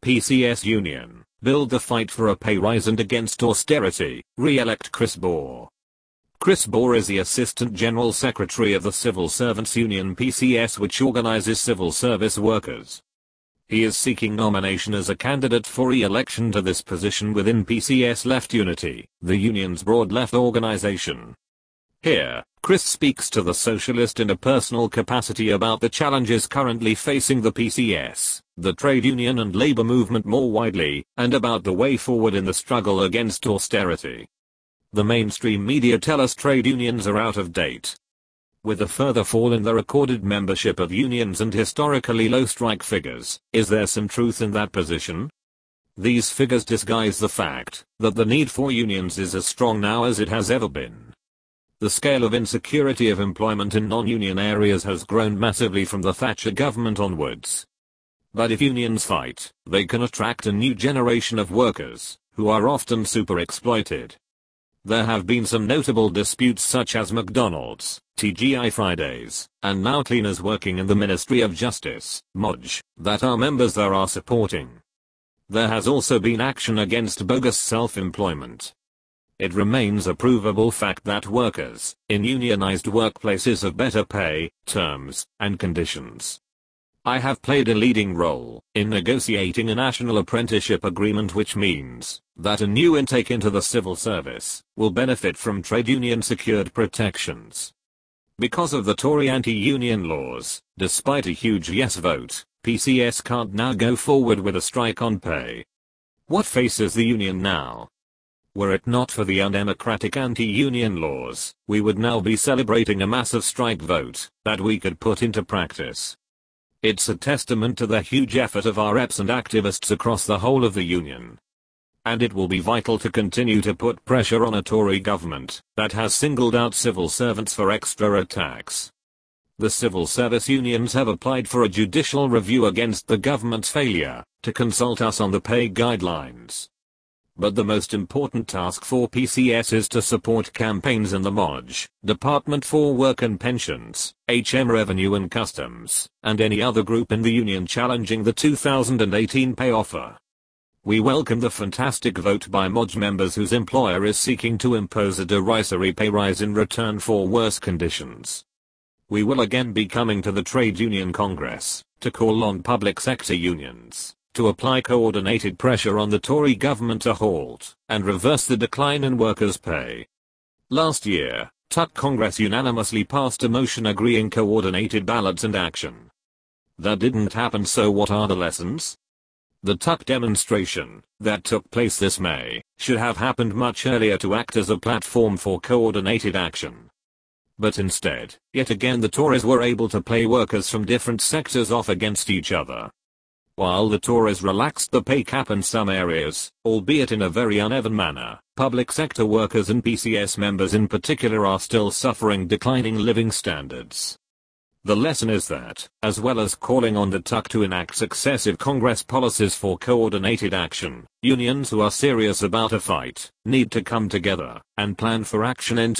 PCS Union, build the fight for a pay rise and against austerity, re-elect Chris Bohr. Chris Bohr is the Assistant General Secretary of the Civil Servants Union PCS, which organizes civil service workers. He is seeking nomination as a candidate for re-election to this position within PCS Left Unity, the union's broad left organization. Here, Chris speaks to the socialist in a personal capacity about the challenges currently facing the PCS, the trade union and labor movement more widely, and about the way forward in the struggle against austerity. The mainstream media tell us trade unions are out of date. With a further fall in the recorded membership of unions and historically low strike figures, is there some truth in that position? These figures disguise the fact that the need for unions is as strong now as it has ever been. The scale of insecurity of employment in non-union areas has grown massively from the Thatcher government onwards. But if unions fight, they can attract a new generation of workers, who are often super-exploited. There have been some notable disputes such as McDonald's, TGI Fridays, and now cleaners working in the Ministry of Justice, MOJ, that our members there are supporting. There has also been action against bogus self-employment. It remains a provable fact that workers in unionized workplaces have better pay, terms, and conditions. I have played a leading role in negotiating a national apprenticeship agreement, which means that a new intake into the civil service will benefit from trade union secured protections. Because of the Tory anti-union laws, despite a huge yes vote, PCS can't now go forward with a strike on pay. What faces the union now? Were it not for the undemocratic anti-union laws, we would now be celebrating a massive strike vote that we could put into practice. It's a testament to the huge effort of our reps and activists across the whole of the union. And it will be vital to continue to put pressure on a Tory government that has singled out civil servants for extra attacks. The civil service unions have applied for a judicial review against the government's failure to consult us on the pay guidelines. But the most important task for PCS is to support campaigns in the MOJ, Department for Work and Pensions, HM Revenue and Customs, and any other group in the union challenging the 2018 pay offer. We welcome the fantastic vote by MOJ members whose employer is seeking to impose a derisory pay rise in return for worse conditions. We will again be coming to the Trade Union Congress to call on public sector unions to apply coordinated pressure on the Tory government to halt and reverse the decline in workers' pay. Last year, TUC Congress unanimously passed a motion agreeing coordinated ballots and action. That didn't happen, so what are the lessons? The TUC demonstration that took place this May should have happened much earlier to act as a platform for coordinated action. But instead, yet again the Tories were able to play workers from different sectors off against each other. While the Tories relaxed the pay cap in some areas, albeit in a very uneven manner, public sector workers and PCS members in particular are still suffering declining living standards. The lesson is that, as well as calling on the TUC to enact successive Congress policies for coordinated action, unions who are serious about a fight need to come together and plan for action in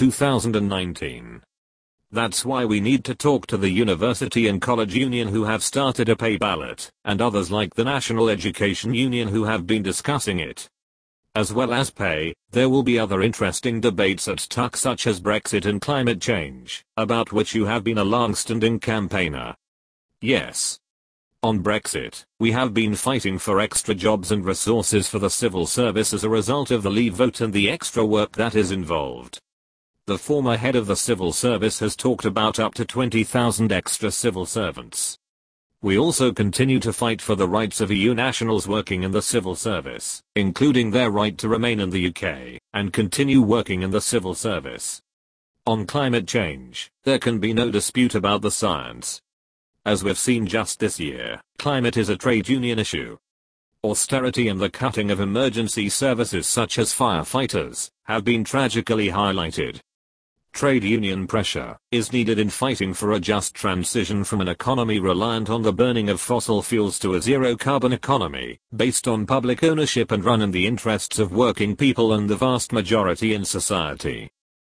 2019. That's why we need to talk to the University and College Union who have started a pay ballot, and others like the National Education Union who have been discussing it. As well as pay, there will be other interesting debates at TUC such as Brexit and climate change, about which you have been a long-standing campaigner. Yes. On Brexit, we have been fighting for extra jobs and resources for the civil service as a result of the Leave vote and the extra work that is involved. The former head of the civil service has talked about up to 20,000 extra civil servants. We also continue to fight for the rights of EU nationals working in the civil service, including their right to remain in the UK and continue working in the civil service. On climate change, there can be no dispute about the science. As we've seen just this year, climate is a trade union issue. Austerity and the cutting of emergency services such as firefighters have been tragically highlighted. Trade union pressure is needed in fighting for a just transition from an economy reliant on the burning of fossil fuels to a zero-carbon economy, based on public ownership and run in the interests of working people and the vast majority in society.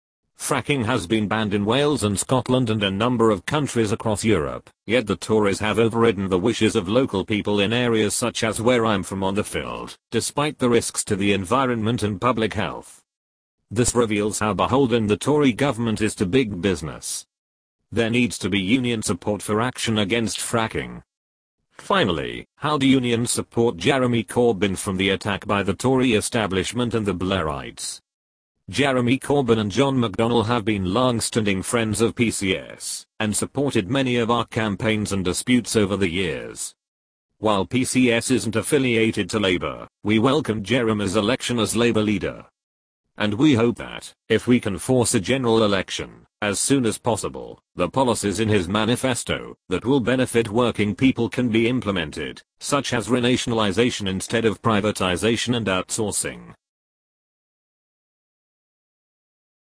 Fracking has been banned in Wales and Scotland and a number of countries across Europe, yet the Tories have overridden the wishes of local people in areas such as where I'm from on the field, despite the risks to the environment and public health. This reveals how beholden the Tory government is to big business. There needs to be union support for action against fracking. Finally, how do unions support Jeremy Corbyn from the attack by the Tory establishment and the Blairites? Jeremy Corbyn and John McDonnell have been long-standing friends of PCS, and supported many of our campaigns and disputes over the years. While PCS isn't affiliated to Labour, we welcomed Jeremy's election as Labour leader. And we hope that, if we can force a general election, as soon as possible, the policies in his manifesto that will benefit working people can be implemented, such as renationalisation instead of privatisation and outsourcing.